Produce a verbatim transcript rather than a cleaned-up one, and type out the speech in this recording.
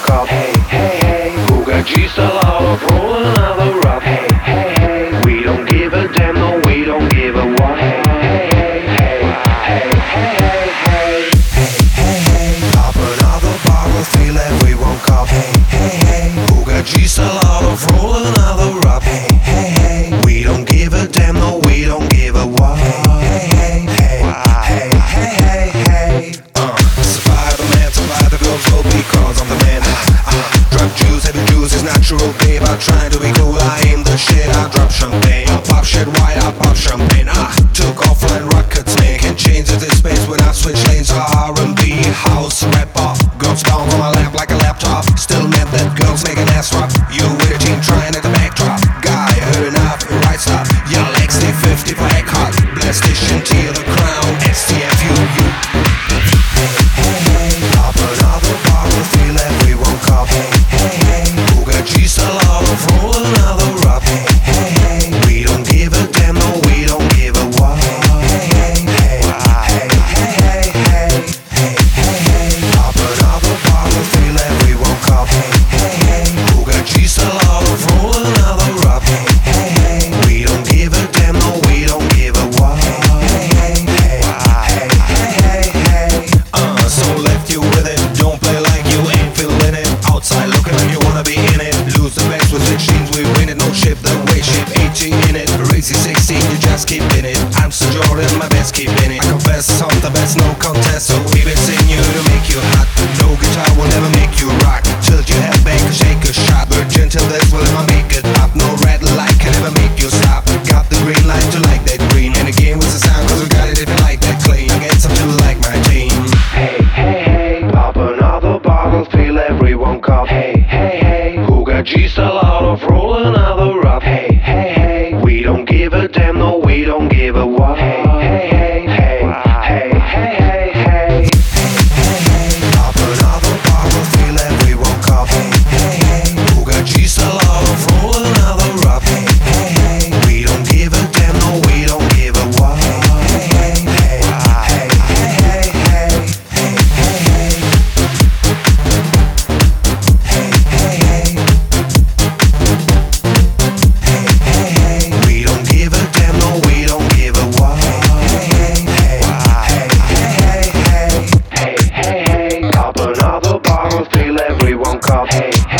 cup. Hey, hey, hey. Who got G's allowed of roll another up? Hey, hey, hey. We don't give a damn, no, we don't give a what. Hey, hey, hey, hey, hey, hey, hey, hey, hey. Pop another bottle, feel everyone cup. Hey, hey, hey. Who got G's allowed of roll another up? Hey, hey, hey. We don't give a damn, no, we don't give a what. Hey, hey, hey, hey, hey, hey, hey. Uh, survive the man, survive the girl flow because I'm the man. Uh, uh, drug juice, heavy juice is natural, babe. I'm trying to be cool, I aim the shit, I drop champagne. I pop shit, why I pop champagne? I took offline records, making changes in space when I switch lanes. R and B, house, rap off. Girls bounce on my lap like a laptop. Still mad that girls make an ass rock. You with a team trying at the backdrop. Guy, heard enough, right stop. Yell X T fifty for egg hot. Blast station till the crown. S T F U U. Hey, hey, pop another bottle, feel everyone cup. Hey, hey, hey. Who got G's allowed of roll another up? Hey, hey, hey. We don't give a damn, no, we don't give a what. Hey, hey, hey, hey, hey, hey, hey, hey, hey, hey. Pop another bottle, feel everyone cup. Hey, hey, hey. Who got G's allowed of roll another up? Hey, hey, hey. We don't give a damn, no, we don't give a what. Hey, hey, hey, hey, hey, hey, hey. Uh, so left you with it. Don't play like you ain't feeling it. Outside looking like you wanna be in it. Lose the best with sixteens, we win it. No ship the way, ship eighteen in it. Racy sixteen, you just keep in it. I'm Sir Jordan, my best keep in it. I confess, I'm the best, no contest. So we been sing you to make you hot. No guitar will never make you rock. Tilt your head back, shake a shot. Virgin till this will never make it up. No red light can never make you stop. Got the green light to like that green. And the game was the sound, cause we got it if you like that clean. I get some to like my team. Hey, hey, hey. Pop another bottle, feel everyone cup. Hey, hey, hey. Who got G's allowed of roll another up? Hey, hey, hey. We don't give a damn, no, we don't give a what. Hey, hey, hey, hey, hey, hey, hey, hey. Hey, hey, pop another bottle, feel everyone cup. Hey, hey, hey. Who got G's allowed of roll another up? Hey, hey, hey. We don't give a damn, no, we don't give a what. Hey, hey, hey, hey, hey, hey, hey, hey, hey, hey. Hey, hey, hey. Hey, hey, hey. We don't give a damn, no, we don't give a what. Hey, hey, hey, hey, hey, hey, hey. Hey, hey, hey. Pop another bottle, feel everyone cup. Hey, hey.